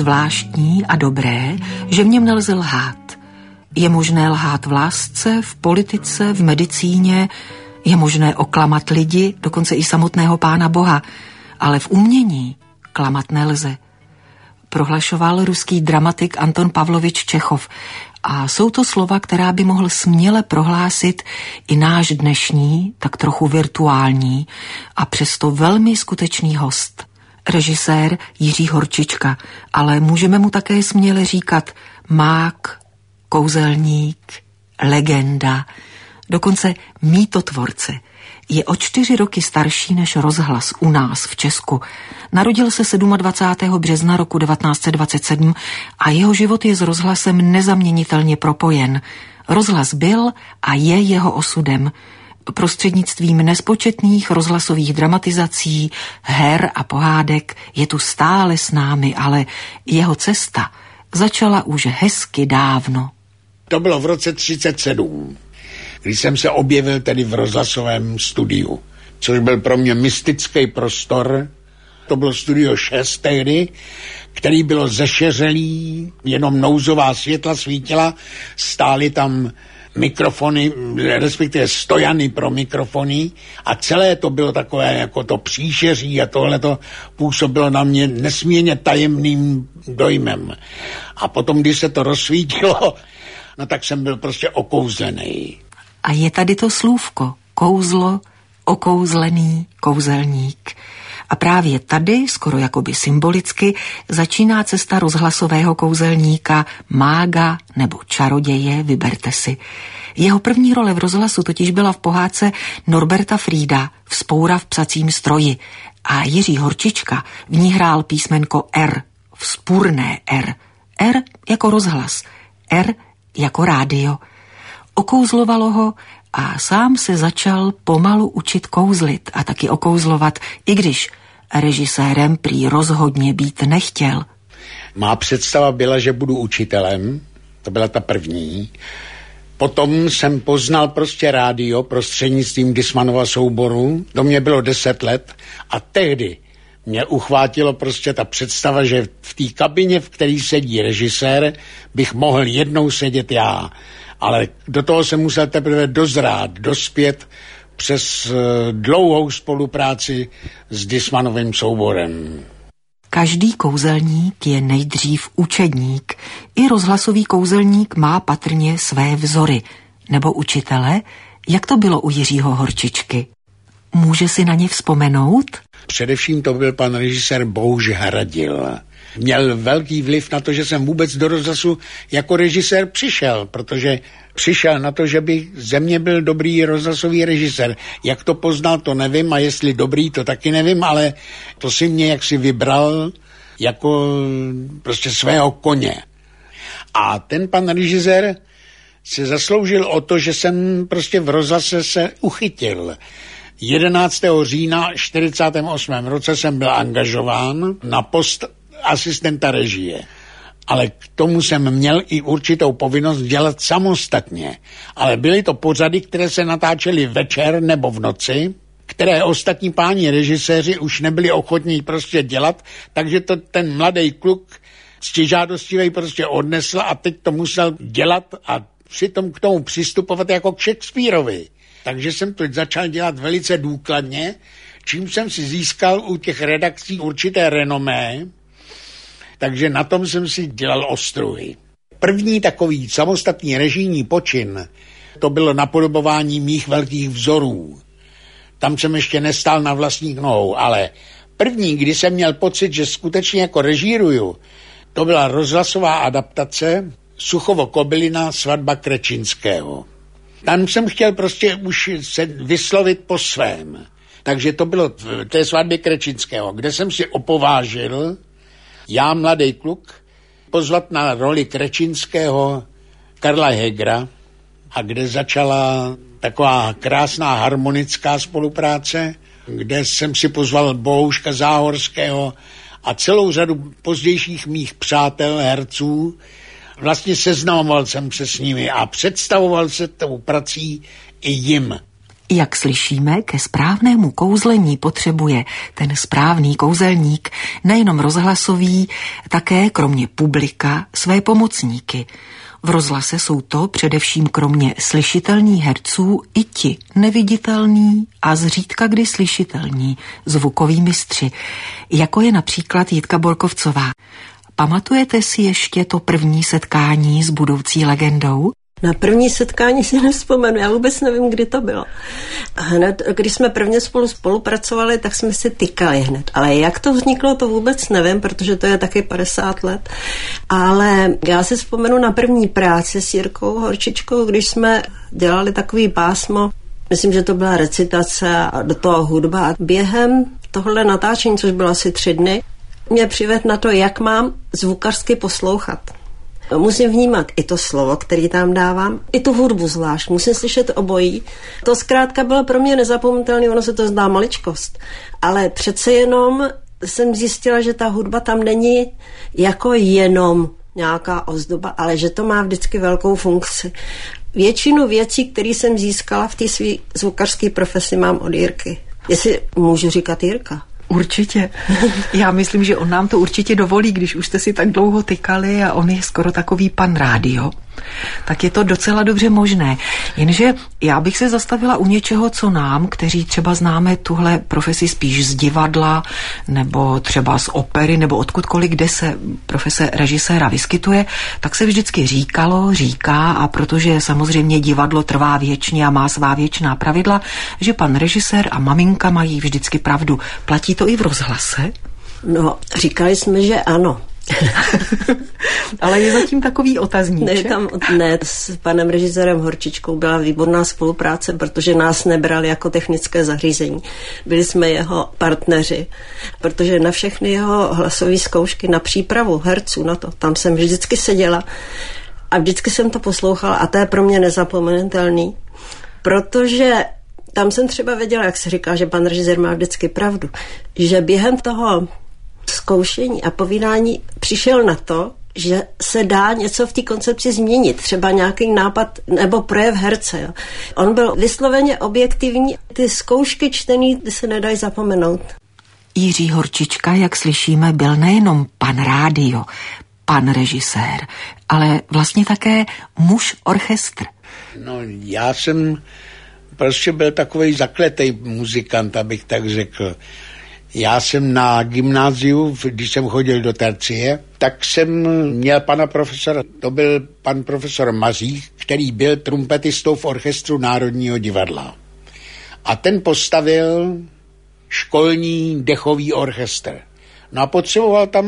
zvláštní a dobré, že v něm nelze lhát. Je možné lhát v lásce, v politice, v medicíně, je možné oklamat lidi, dokonce i samotného Pána Boha, ale v umění klamat nelze. Prohlašoval ruský dramatik Anton Pavlovič Čechov a jsou to slova, která by mohl směle prohlásit i náš dnešní, tak trochu virtuální a přesto velmi skutečný host. Režisér Jiří Horčička, ale můžeme mu také směle říkat mák, kouzelník, legenda, dokonce mýtotvorce. Je o 4 roky starší než Rozhlas u nás v Česku. Narodil se 27. března roku 1927 a jeho život je s Rozhlasem nezaměnitelně propojen. Rozhlas byl a je jeho osudem. Prostřednictvím nespočetných rozhlasových dramatizací, her a pohádek je tu stále s námi, ale jeho cesta začala už hezky dávno. To bylo v roce 1937, když jsem se objevil tedy v rozhlasovém studiu, což byl pro mě mystický prostor. To bylo studio 6 tehdy, který bylo zešeřelý, jenom nouzová světla svítila, stály tam mikrofony, respektive stojany pro mikrofony a celé to bylo takové jako to příšeří a tohle to působilo na mě nesmírně tajemným dojmem. A potom, když se to rozsvítilo, no tak jsem byl prostě okouzlený. A je tady to slůvko, kouzlo, okouzlený, kouzelník. A právě tady, skoro jakoby symbolicky, začíná cesta rozhlasového kouzelníka, mága nebo čaroděje, vyberte si. Jeho první role v rozhlasu totiž byla v pohádce Norberta Frieda Vzpoura v psacím stroji a Jiří Horčička v ní hrál písmenko R, vzpůrné R. R jako rozhlas, R jako rádio. Okouzlovalo ho a sám se začal pomalu učit kouzlit a taky okouzlovat, i když režisérem prý rozhodně být nechtěl. Má představa byla, že budu učitelem, to byla ta první. Potom jsem poznal prostě rádio prostřednictvím Dismanova souboru, to mě bylo 10 let a tehdy mě uchvátilo prostě ta představa, že v té kabině, v které sedí režisér, bych mohl jednou sedět já. Ale do toho jsem musel teprve dozrát, dospět přes dlouhou spolupráci s Dismanovým souborem. Každý kouzelník je nejdřív učedník. I rozhlasový kouzelník má patrně své vzory. Nebo učitele, jak to bylo u Jiřího Horčičky. Může si na ně vzpomenout? Především to byl pan režisér Bohuž Hradil. Měl velký vliv na to, že jsem vůbec do rozhlasu jako režisér přišel, protože přišel na to, že by ze mě byl dobrý rozhlasový režisér. Jak to poznal, to nevím a jestli dobrý, to taky nevím, ale to si mě jaksi vybral jako prostě svého koně. A ten pan režisér se zasloužil o to, že jsem prostě v rozhlase se uchytil. 11. října 1948 roce jsem byl angažován na post asistenta režie. Ale k tomu jsem měl i určitou povinnost dělat samostatně. Ale byly to pořady, které se natáčely večer nebo v noci, které ostatní páni režiséři už nebyli ochotní prostě dělat, takže to ten mladý kluk ctižádostivý prostě odnesl a teď to musel dělat a přitom k tomu přistupovat jako k Shakespearovi. Takže jsem to začal dělat velice důkladně, čím jsem si získal u těch redakcí určité renomé, takže na tom jsem si dělal ostruhy. První takový samostatný režijní počin, to bylo napodobování mých velkých vzorů. Tam jsem ještě nestál na vlastních nohou, ale první, kdy jsem měl pocit, že skutečně jako režíruju, to byla rozhlasová adaptace Suchovo-Kobylina Svatba Krečinského. Tam jsem chtěl prostě už se vyslovit po svém. Takže to bylo v té Svatbě Krečinského, kde jsem si opovážil, já, mladý kluk, pozvat na roli Krečinského Karla Hegera a kde začala taková krásná harmonická spolupráce, kde jsem si pozval Bohuška Záhorského a celou řadu pozdějších mých přátel, herců. Vlastně seznamoval jsem se s nimi a představoval se tou prací i jim. Jak slyšíme, ke správnému kouzlení potřebuje ten správný kouzelník nejenom rozhlasový, také kromě publika své pomocníky. V rozhlase jsou to především kromě slyšitelných herců i ti neviditelní a zřídka kdy slyšitelní zvukoví mistři, jako je například Jitka Borkovcová. Pamatujete si ještě to první setkání s budoucí legendou? Na první setkání si nevzpomenu, já vůbec nevím, kdy to bylo. Hned, když jsme prvně spolupracovali, tak jsme si tykali hned. Ale jak to vzniklo, to vůbec nevím, protože to je taky 50 let. Ale já si vzpomenu na první práci s Jirkou Horčičkou, když jsme dělali takový pásmo, myslím, že to byla recitace a do toho hudba. A během tohle natáčení, což bylo asi 3 dny, mě přivedl na to, jak mám zvukařsky poslouchat. Musím vnímat i to slovo, který tam dávám, i tu hudbu zvlášť. Musím slyšet obojí. To zkrátka bylo pro mě nezapomenutelné, ono se to zdá maličkost. Ale přece jenom jsem zjistila, že ta hudba tam není jako jenom nějaká ozdoba, ale že to má vždycky velkou funkci. Většinu věcí, které jsem získala v té své zvukařské profesi, mám od Jirky. Jestli můžu říkat Jirka. Určitě. Já myslím, že on nám to určitě dovolí, když už jste si tak dlouho tykali a on je skoro takový pan rádio. Tak je to docela dobře možné. Jenže já bych se zastavila u něčeho, co nám, kteří třeba známe tuhle profesi spíš z divadla, nebo třeba z opery, nebo odkudkoliv, kde se profese režiséra vyskytuje, tak se vždycky říká, a protože samozřejmě divadlo trvá věčně a má svá věčná pravidla, že pan režisér a maminka mají vždycky pravdu. Platí to i v rozhlase? No, říkali jsme, že ano. Ale je zatím takový otazníček. Ne, s panem režisérem Horčičkou byla výborná spolupráce, protože nás nebral jako technické zařízení. Byli jsme jeho partneři, protože na všechny jeho hlasové zkoušky, na přípravu herců na to, tam jsem vždycky seděla a vždycky jsem to poslouchala a to je pro mě nezapomenutelný, protože tam jsem třeba věděla, jak se říká, že pan režisér má vždycky pravdu, že během toho zkoušení a povídání přišel na to, že se dá něco v té koncepci změnit, třeba nějaký nápad nebo projev herce. Jo. On byl vysloveně objektivní, ty zkoušky čtený se nedají zapomenout. Jiří Horčička, jak slyšíme, byl nejenom pan rádio, pan režisér, ale vlastně také muž orchestr. No, já jsem prostě byl takovej zakletej muzikant, abych tak řekl. Já jsem na gymnáziu, když jsem chodil do tercie, tak jsem měl pana profesora, to byl pan profesor Mazík, který byl trumpetistou v orchestru Národního divadla. A ten postavil školní dechový orchestr. No a potřeboval tam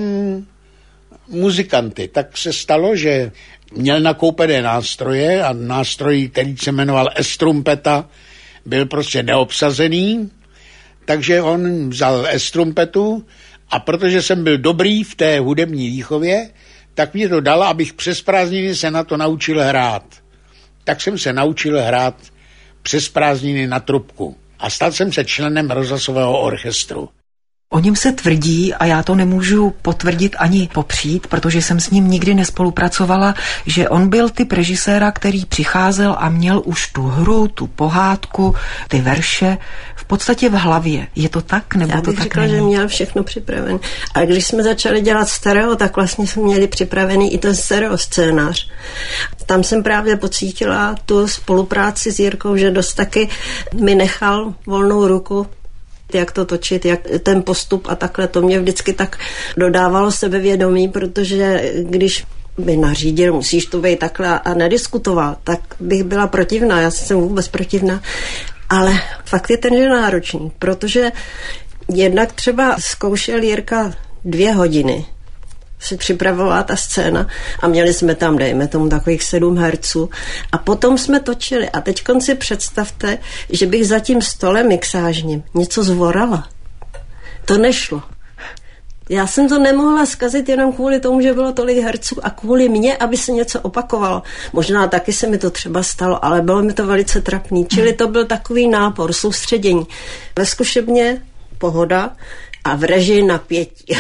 muzikanty. Tak se stalo, že měl nakoupené nástroje a nástroj, který se jmenoval S-trumpeta, byl prostě neobsazený, takže on vzal S-trumpetu a protože jsem byl dobrý v té hudební výchově, tak mě to dala, abych přes prázdniny se na to naučil hrát. Tak jsem se naučil hrát přes prázdniny na trubku a stal jsem se členem rozhlasového orchestru. O něm se tvrdí, a já to nemůžu potvrdit ani popřít, protože jsem s ním nikdy nespolupracovala, že on byl typ režiséra, který přicházel a měl už tu hru, tu pohádku, ty verše v podstatě v hlavě. Je to tak, nebo já to tak řekla, není? Že měl všechno připravené. A když jsme začali dělat stereo, tak vlastně jsme měli připravený i ten stereo scénář. Tam jsem právě pocítila tu spolupráci s Jirkou, že dost taky mi nechal volnou ruku, jak to točit, jak ten postup a takhle. To mě vždycky tak dodávalo sebevědomí, protože když by nařídil, musíš to být takhle a nediskutoval, tak bych byla protivná. Já jsem vůbec protivná. Ale fakt je ten, že náročný, protože jednak třeba zkoušel Jirka 2 hodiny se připravovala ta scéna a měli jsme tam, dejme tomu, takových 7 herců a potom jsme točili a teď si představte, že bych za tím stolem mixážním něco zvorala. To nešlo. Já jsem to nemohla zkazit jenom kvůli tomu, že bylo tolik herců a kvůli mně, aby se něco opakovalo. Možná taky se mi to třeba stalo, ale bylo mi to velice trapný. Čili to byl takový nápor, soustředění. Ve zkušebně pohoda a v režii napětí.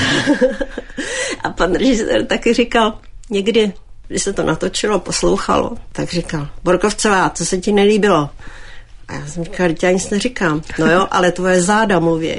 A pan režisér taky říkal, někdy, když se to natočilo, poslouchalo, tak říkal, Borkovcová, co se ti nelíbilo? A já jsem říkala, já nic neříkám. No jo, ale tvoje záda mluví.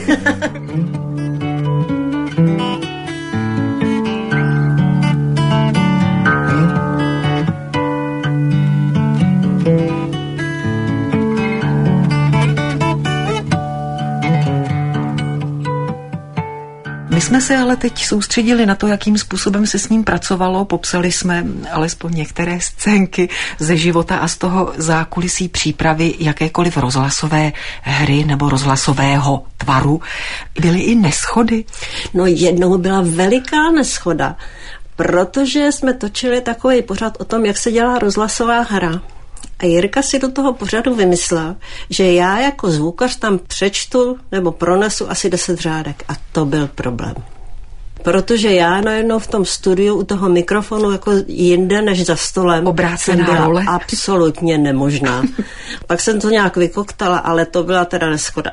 My jsme se ale teď soustředili na to, jakým způsobem se s ním pracovalo. Popsali jsme alespoň některé scénky ze života a z toho zákulisí přípravy jakékoliv rozhlasové hry nebo rozhlasového tvaru. Byly i neshody? No jednou byla veliká neshoda, protože jsme točili takový pořad o tom, jak se dělá rozhlasová hra. A Jirka si do toho pořadu vymyslel, že já jako zvukař tam přečtu nebo pronesu asi 10 řádek. A to byl problém. Protože já najednou v tom studiu u toho mikrofonu jako jinde než za stolem obrácená byla role absolutně nemožná. Pak jsem to nějak vykoktala, ale to byla teda neschoda.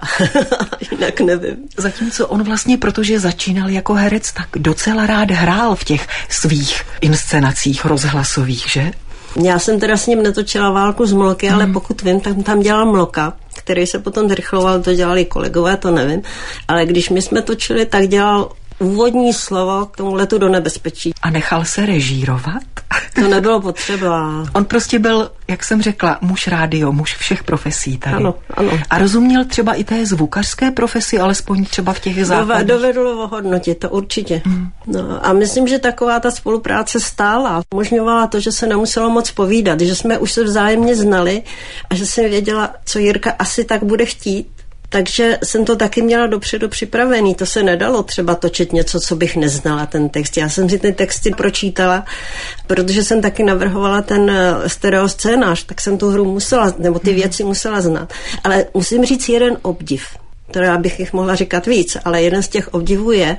Jinak nevím. Zatímco on vlastně, protože začínal jako herec, tak docela rád hrál v těch svých inscenacích rozhlasových, že? Já jsem teda s ním netočila Válku z Mloky, ale pokud vím, tak tam dělal Mloka, který se potom zrychloval, to dělali kolegové, to nevím. Ale když my jsme točili, tak dělal úvodní slovo k tomu Letu do nebezpečí. A nechal se režírovat? To nebylo potřeba. On prostě byl, jak jsem řekla, muž rádio, muž všech profesí tady. Ano, ano. A rozuměl třeba i té zvukařské profesi, alespoň třeba v těch základních. Dovedl ohodnotit, to určitě. No, a myslím, že taková ta spolupráce stála. Umožňovala to, že se nemuselo moc povídat, že jsme už se vzájemně znali a že jsem věděla, co Jirka asi tak bude chtít. Takže jsem to taky měla dopředu připravený. To se nedalo třeba točit něco, co bych neznala, ten text. Já jsem si ty texty pročítala, protože jsem taky navrhovala ten stereoscénář, tak jsem tu hru musela, nebo ty věci musela znát. Ale musím říct jeden obdiv. To já bych jich mohla říkat víc, ale jeden z těch obdivů je,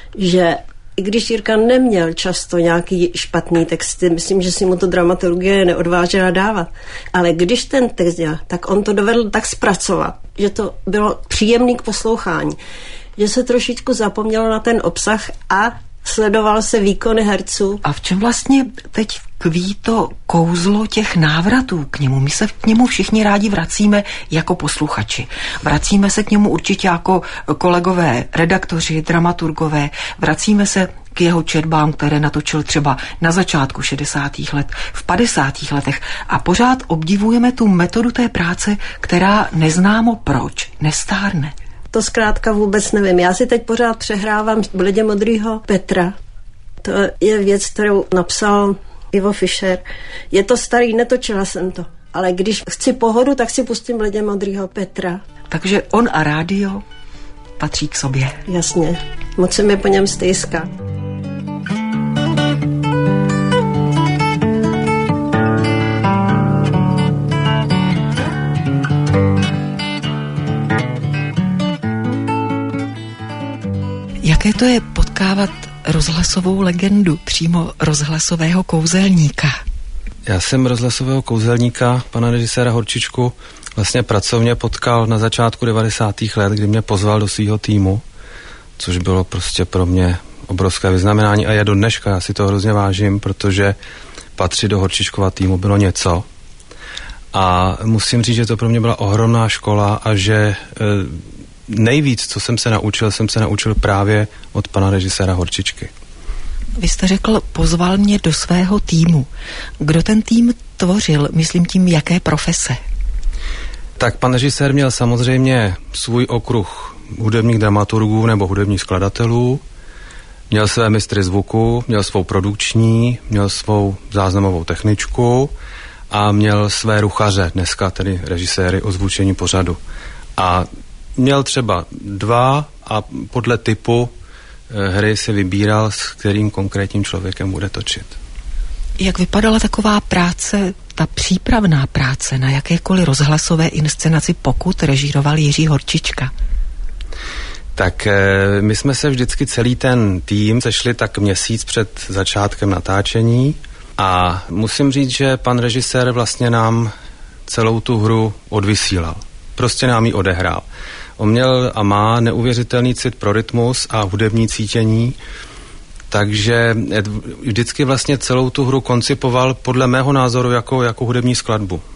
že i když Jirka neměl často nějaký špatný texty, myslím, že si mu to dramaturgie neodvážela dávat, ale když ten text dělal, tak on to dovedl tak zpracovat, že to bylo příjemný k poslouchání, že se trošičku zapomnělo na ten obsah a sledoval se výkony herců. A v čem vlastně teď tkví to kouzlo těch návratů k němu? My se k němu všichni rádi vracíme jako posluchači. Vracíme se k němu určitě jako kolegové, redaktoři, dramaturgové. Vracíme se k jeho četbám, které natočil třeba na začátku 60. let, v 50. letech. A pořád obdivujeme tu metodu té práce, která neznámo proč nestárne. To zkrátka vůbec nevím. Já si teď pořád přehrávám Bledě modrýho Petra. To je věc, kterou napsal Ivo Fischer. Je to starý, netočila jsem to. Ale když chci pohodu, tak si pustím Bledě modrýho Petra. Takže on a rádio patří k sobě. Jasně. Moc se mi po něm stejská. Jaké to je potkávat rozhlasovou legendu, přímo rozhlasového kouzelníka? Já jsem rozhlasového kouzelníka, pana režiséra Horčičku, vlastně pracovně potkal na začátku 90. let, kdy mě pozval do svého týmu, což bylo prostě pro mě obrovské vyznamenání a je do dneška, já si to hrozně vážím, protože patřit do Horčičkova týmu bylo něco. A musím říct, že to pro mě byla ohromná škola a že nejvíc, co jsem se naučil právě od pana režiséra Horčičky. Vy jste řekl, pozval mě do svého týmu. Kdo ten tým tvořil? Myslím tím, jaké profese? Tak pan režisér měl samozřejmě svůj okruh hudebních dramaturgů nebo hudebních skladatelů, měl své mistry zvuku, měl svou produkční, měl svou záznamovou techničku a měl své ruchaře, dneska tedy režiséry ozvučení pořadu. A měl třeba 2 a podle typu hry si vybíral, s kterým konkrétním člověkem bude točit. Jak vypadala taková práce, ta přípravná práce na jakékoliv rozhlasové inscenaci, pokud režíroval Jiří Horčička? Tak my jsme se vždycky celý ten tým sešli tak měsíc před začátkem natáčení a musím říct, že pan režisér vlastně nám celou tu hru odvysílal. Prostě nám ji odehrál. On měl a má neuvěřitelný cit pro rytmus a hudební cítění, takže vždycky vlastně celou tu hru koncipoval podle mého názoru jako hudební skladbu.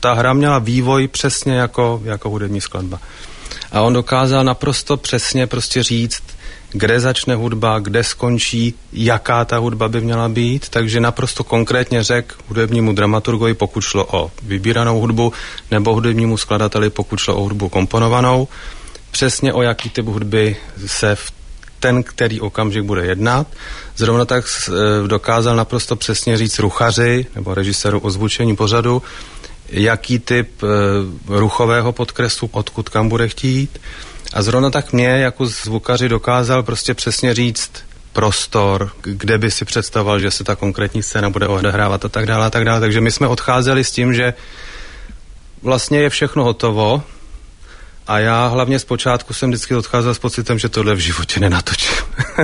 ta hra měla vývoj přesně jako hudební skladba. A on dokázal naprosto přesně prostě říct, kde začne hudba, kde skončí, jaká ta hudba by měla být, takže naprosto konkrétně řekl hudebnímu dramaturgovi, pokud šlo o vybíranou hudbu, nebo hudebnímu skladateli, pokud šlo o hudbu komponovanou, přesně o jaký typ hudby se v ten, který okamžik bude jednat. Zrovna tak dokázal naprosto přesně říct ruchaři nebo režiséru ozvučení pořadu, jaký typ ruchového podkresu, odkud kam bude chtít. A zrovna tak mě jako zvukaři dokázal prostě přesně říct prostor, kde by si představoval, že se ta konkrétní scéna bude odehrávat a tak dále, a tak dále. Takže my jsme odcházeli s tím, že vlastně je všechno hotovo a já hlavně zpočátku jsem vždycky odcházel s pocitem, že tohle v životě nenatočím.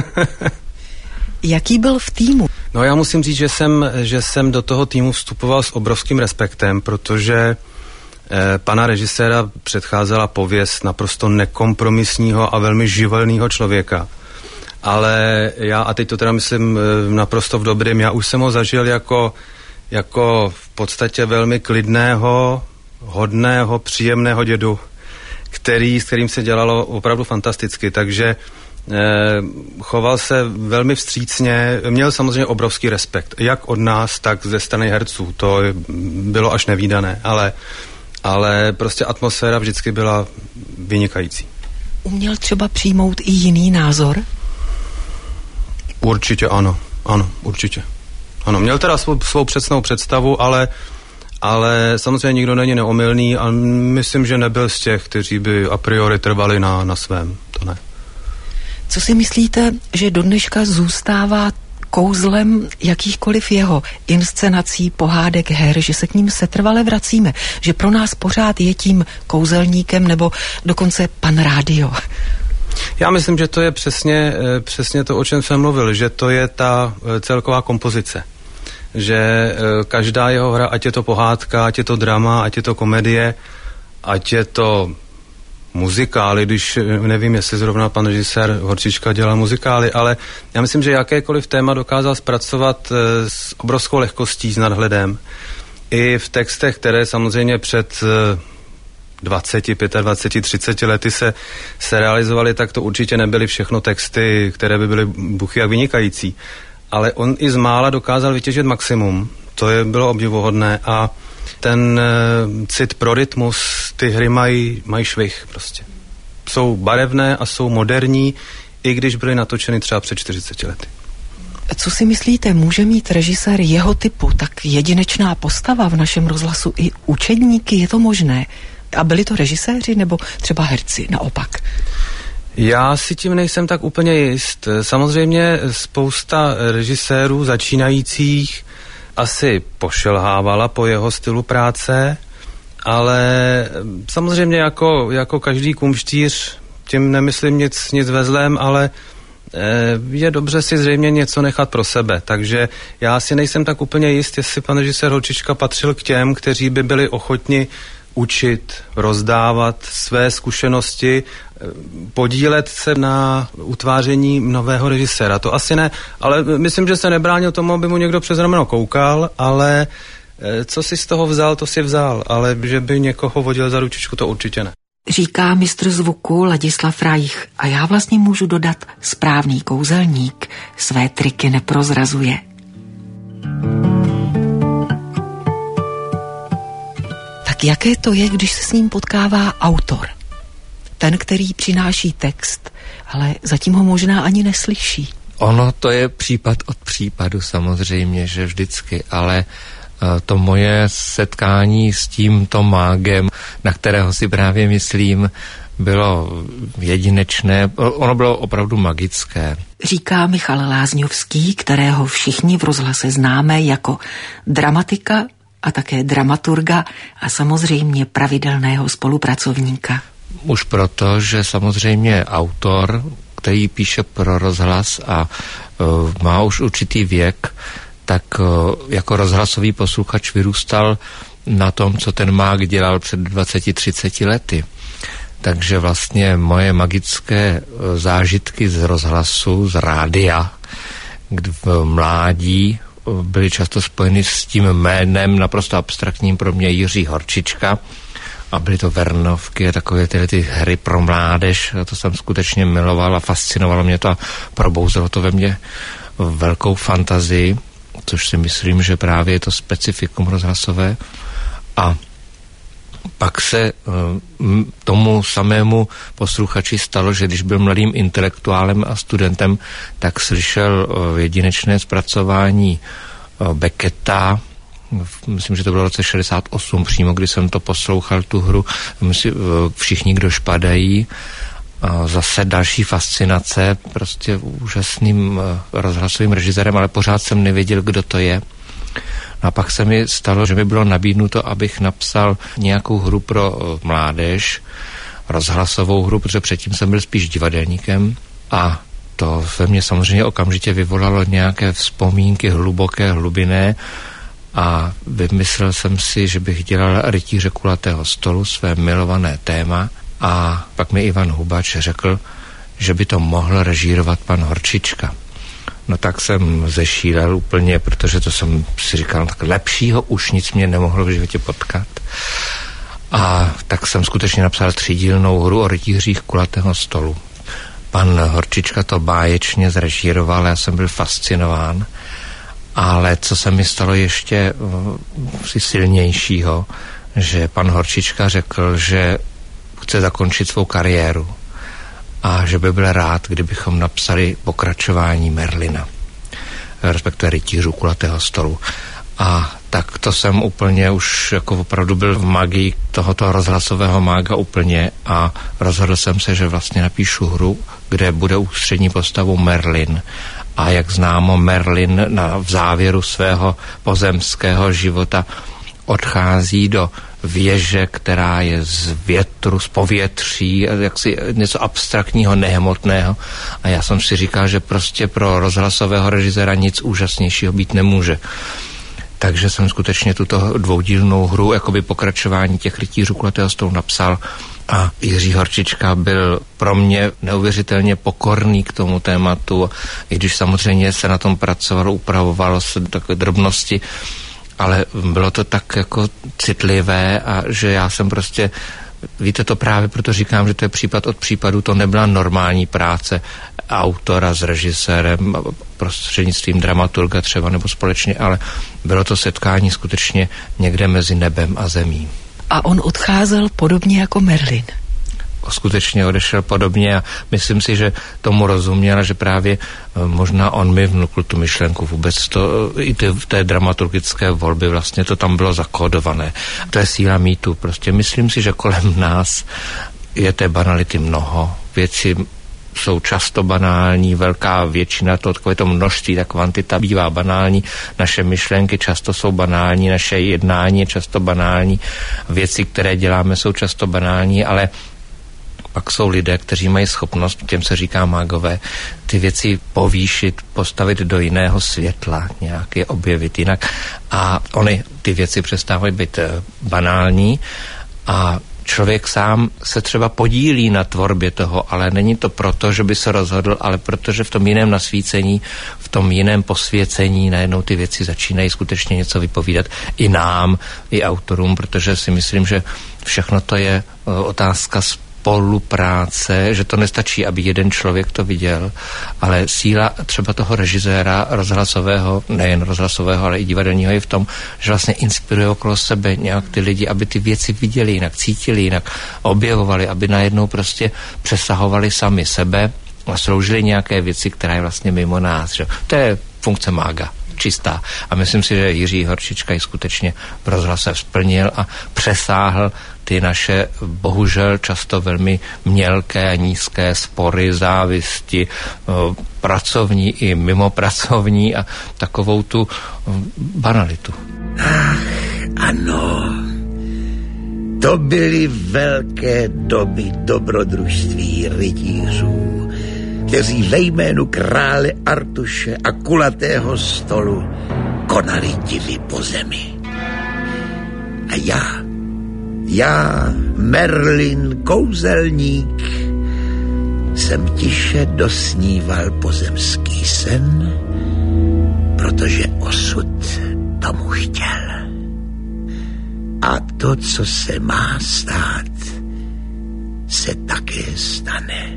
Jaký byl v týmu? No já musím říct, že jsem do toho týmu vstupoval s obrovským respektem, protože pana režiséra předcházela pověst naprosto nekompromisního a velmi živelného člověka. Ale já, a teď to teda myslím naprosto v dobrým, já už jsem ho zažil jako v podstatě velmi klidného, hodného, příjemného dědu, s kterým se dělalo opravdu fantasticky, takže choval se velmi vstřícně, měl samozřejmě obrovský respekt, jak od nás, tak ze strany herců, to bylo až nevídané, ale prostě atmosféra vždycky byla vynikající. Uměl třeba přijmout i jiný názor? Určitě ano, určitě. Ano, měl teda svou přesnou představu, ale samozřejmě nikdo není neomylný a myslím, že nebyl z těch, kteří by a priori trvali na svém, to ne. Co si myslíte, že do dneška zůstává kouzlem jakýchkoliv jeho inscenací, pohádek, her, že se k ním setrvale vracíme, že pro nás pořád je tím kouzelníkem nebo dokonce pan rádio? Já myslím, že to je přesně to, o čem jsem mluvil, že to je ta celková kompozice. Že každá jeho hra, ať je to pohádka, ať je to drama, ať je to komedie, ať je to muzikály, když nevím, jestli zrovna pan režisér Horčička dělal muzikály, ale já myslím, že jakékoliv téma dokázal zpracovat s obrovskou lehkostí, s nadhledem. I v textech, které samozřejmě před 20, 25, 30 lety se realizovaly, tak to určitě nebyly všechno texty, které by byly buchy jak vynikající. Ale on i z mála dokázal vytěžit maximum. To bylo obdivuhodné a ten cit pro rytmus, ty hry mají švih prostě. Jsou barevné a jsou moderní, i když byly natočeny třeba před 40 lety. Co si myslíte, může mít režisér jeho typu tak jedinečná postava v našem rozhlasu i učedníky? Je to možné? A byli to režiséři nebo třeba herci naopak? Já si tím nejsem tak úplně jist. Samozřejmě spousta režisérů začínajících asi pošelhávala po jeho stylu práce, ale samozřejmě jako každý kumštíř, tím nemyslím nic ve zlém, ale je dobře si zřejmě něco nechat pro sebe. Takže já si nejsem tak úplně jist, jestli pan režisér Horčička patřil k těm, kteří by byli ochotni učit, rozdávat své zkušenosti, podílet se na utváření nového režiséra. To asi ne, ale myslím, že se nebránil tomu, aby mu někdo přes rameno koukal, ale co si z toho vzal, to si vzal, ale že by někoho vodil za ručičku, to určitě ne. Říká mistr zvuku Ladislav Reich a já vlastně můžu dodat správný kouzelník, své triky neprozrazuje. Tak jaké to je, když se s ním potkává autor? Ten, který přináší text, ale zatím ho možná ani neslyší. Ono to je případ od případu samozřejmě, že vždycky, ale to moje setkání s tímto mágem, na kterého si právě myslím, bylo jedinečné, ono bylo opravdu magické. Říká Michal Lázňovský, kterého všichni v rozhlase známe jako dramatika a také dramaturga a samozřejmě pravidelného spolupracovníka. Už proto, že samozřejmě autor, který píše pro rozhlas a má už určitý věk, tak jako rozhlasový posluchač vyrůstal na tom, co ten mák dělal před 20-30 lety. Takže vlastně moje magické zážitky z rozhlasu, z rádia v mládí byly často spojeny s tím jménem naprosto abstraktním pro mě Jiří Horčička. A byly to Vernovky, takové ty hry pro mládež. To jsem skutečně miloval a fascinovalo mě to a probouzelo to ve mně velkou fantazii, což si myslím, že právě je to specifikum rozhlasové. A pak se tomu samému posluchači stalo, že když byl mladým intelektuálem a studentem, tak slyšel jedinečné zpracování Becketa, myslím, že to bylo v roce 68 přímo, kdy jsem to poslouchal, tu hru Všichni, kdo špadají. Zase další fascinace, prostě úžasným rozhlasovým režisérem, ale pořád jsem nevěděl, kdo to je. A pak se mi stalo, že mi bylo nabídnuto, abych napsal nějakou hru pro mládež, rozhlasovou hru, protože předtím jsem byl spíš divadelníkem a to ve mně samozřejmě okamžitě vyvolalo nějaké vzpomínky hluboké, hlubinné a vymyslel jsem si, že bych dělal Rytíře kulatého stolu, své milované téma a pak mi Ivan Hubač řekl, že by to mohl režírovat pan Horčička. No tak jsem zešílel úplně, protože to jsem si říkal, tak lepšího už nic mě nemohlo v životě potkat. A tak jsem skutečně napsal 3dílnou hru o rytířích kulatého stolu. Pan Horčička to báječně zrežíroval, já jsem byl fascinován. Ale co se mi stalo ještě silnějšího, že pan Horčička řekl, že chce zakončit svou kariéru a že by byl rád, kdybychom napsali pokračování Merlina, respektive Rytířů kulatého stolu. A tak to jsem úplně už jako opravdu byl v magii tohoto rozhlasového mága úplně a rozhodl jsem se, že vlastně napíšu hru, kde bude ústřední postavou Merlin. A jak známo, Merlin v závěru svého pozemského života odchází do věže, která je z větru, z povětří, jaksi něco abstraktního, nehmotného. A já jsem si říkal, že prostě pro rozhlasového režiséra nic úžasnějšího být nemůže. Takže jsem skutečně tuto dvoudílnou hru, jakoby pokračování těch Rytířů kulatého stolu napsal a Jiří Horčička byl pro mě neuvěřitelně pokorný k tomu tématu, i když samozřejmě se na tom pracovalo, upravovalo se takové drobnosti, ale bylo to tak jako citlivé a že já jsem prostě, víte to právě proto říkám, že to je případ od případu, to nebyla normální práce autora s režisérem prostřednictvím dramaturga třeba nebo společně, ale bylo to setkání skutečně někde mezi nebem a zemí. A on odcházel podobně jako Merlin. Skutečně odešel podobně a myslím si, že tomu rozuměl, že právě možná on mi vnukl tu myšlenku vůbec to, i v té dramaturgické volby vlastně to tam bylo zakódované. To je síla mýtu. Prostě myslím si, že kolem nás je té banality mnoho. Věci jsou často banální, velká většina toho, takové to množství, ta kvantita bývá banální, naše myšlenky často jsou banální, naše jednání je často banální, věci, které děláme, jsou často banální, ale pak jsou lidé, kteří mají schopnost, těm se říká mágové, ty věci povýšit, postavit do jiného světla, nějak je objevit jinak a oni ty věci přestávají být banální a člověk sám se třeba podílí na tvorbě toho, ale není to proto, že by se rozhodl, ale protože v tom jiném nasvícení, v tom jiném posvěcení najednou ty věci začínají skutečně něco vypovídat i nám, i autorům, protože si myslím, že všechno to je otázka spolupráce, že to nestačí, aby jeden člověk to viděl, ale síla třeba toho režiséra rozhlasového, nejen rozhlasového, ale i divadelního je v tom, že vlastně inspiruje okolo sebe nějak ty lidi, aby ty věci viděli jinak, cítili jinak, objevovali, aby najednou prostě přesahovali sami sebe a sloužili nějaké věci, která je vlastně mimo nás. Že? To je funkce mága. Čistá. A myslím si, že Jiří Horčička ji skutečně v rozhlase splnil a přesáhl ty naše bohužel často velmi mělké a nízké spory, závisti, pracovní i mimopracovní a takovou tu banalitu. Ach, ano. To byly velké doby dobrodružství rytířů, kteří ve jménu krále Artuše a kulatého stolu konali divy po zemi. A já, Merlin kouzelník, jsem tiše dosníval pozemský sen protože osud tomu chtěl. A to, co se má stát, se také stane.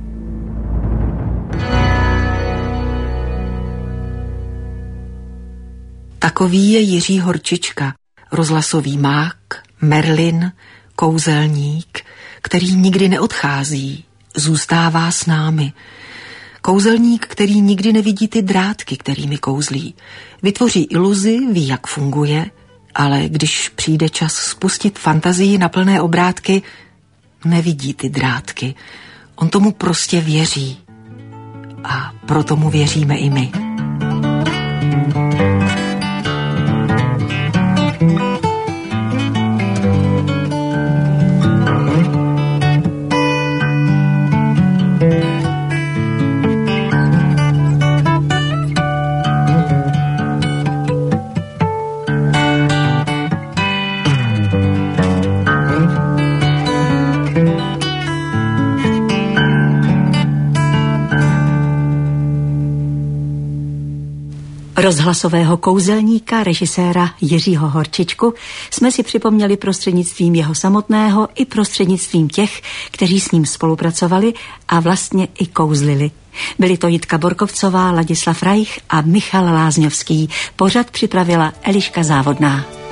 Takový je Jiří Horčička, rozhlasový mák, Merlin, kouzelník, který nikdy neodchází, zůstává s námi. Kouzelník, který nikdy nevidí ty drátky, kterými kouzlí. Vytvoří iluzi, ví, jak funguje, ale když přijde čas spustit fantazii na plné obrátky, nevidí ty drátky. On tomu prostě věří. A proto mu věříme i my. Rozhlasového kouzelníka, režiséra Jiřího Horčičku jsme si připomněli prostřednictvím jeho samotného i prostřednictvím těch, kteří s ním spolupracovali a vlastně i kouzlili. Byli to Jitka Borkovcová, Ladislav Reich a Michal Lázňovský. Pořad připravila Eliška Závodná.